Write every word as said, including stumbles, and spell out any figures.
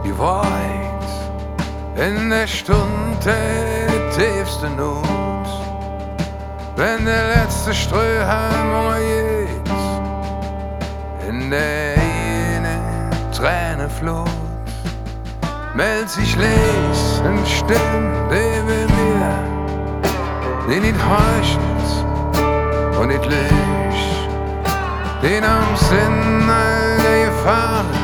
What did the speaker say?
die Wahrheit in der Stunde der tiefsten Not. Wenn der letzte Strohhalm umgeht, in der eine Träne floht, meldet sich les eine Stimme, die will mir, die nicht heuchelt und nicht lügt, den am Sinn all der Gefahren